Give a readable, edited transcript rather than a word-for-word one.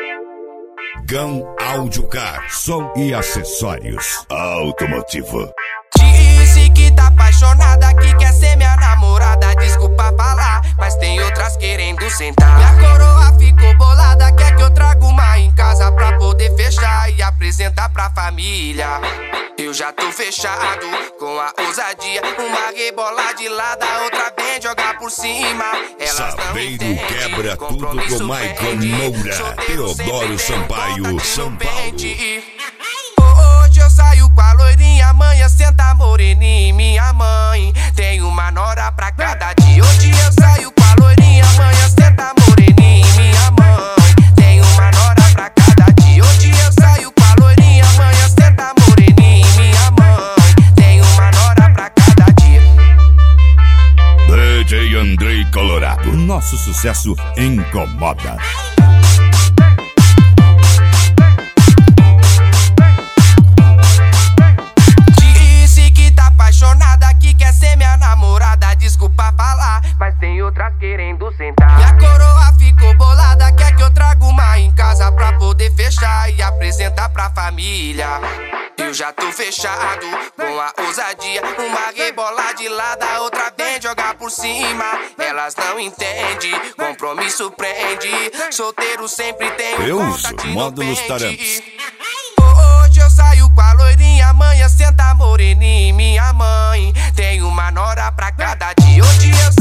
GAN Audiocar, som e acessórios automotivo. Disse que tá apaixonada, que quer ser minha namorada. Desculpa falar, mas tem outras querendo sentar. Minha coroa ficou bolada, quer que eu traga uma em casa pra poder fechar e apresentar pra família. Eu já tô fechado com a ousadia. Uma rebola de lado, a outra vem jogar por cima. Elas Saveiro quebra tudo com Michael Moura, Teodoro Sampaio, São Paulo. Hoje eu saio com a loirinha, amanhã senta moreninha, minha mãe. Tem uma nora pra cada dia. Hoje eu saio com a loirinha, amanhã senta moreninha, minha mãe. Tem uma nora pra cada dia. Hoje eu saio com a loirinha, amanhã senta moreninha, minha mãe. Tem uma nora pra cada dia. DJ Andrei Colorado, nosso sucesso incomoda. Desculpa falar, mas tem outras querendo sentar. Minha coroa ficou bolada, quer que eu traga uma em casa pra poder fechar e apresentar pra família. Eu já tô fechado com a ousadia. Uma rebola de lado, a outra vem jogar por cima. Elas não entendem, compromisso prende. Solteiro sempre tem Eu uso módulos Taramps. Hoje eu saio com a loirinha, amanhã senta moreninha, minha mãe. Tem uma nora pra cada dia. Hoje eu